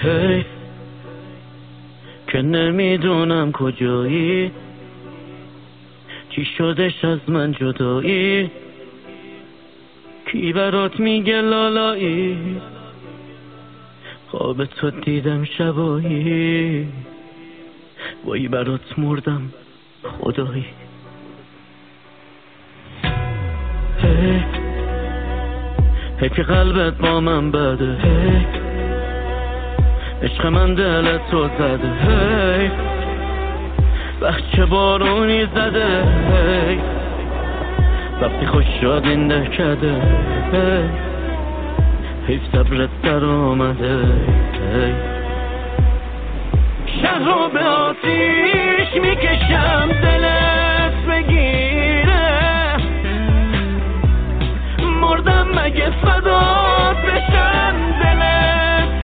هی که نمیدونم کجایی، چی شدش از من جدایی، کی برات میگه لالایی، خواب تو دیدم شبایی، وای برات مردم خدایی. هی که قلبت با من بده، هی عشق من دلت تو زده، هی بچه بارونی زده، هی وقتی خوش شد این دهکده، هی حیف صبرت در آمده، هی شهر رو به آتیش میکشم،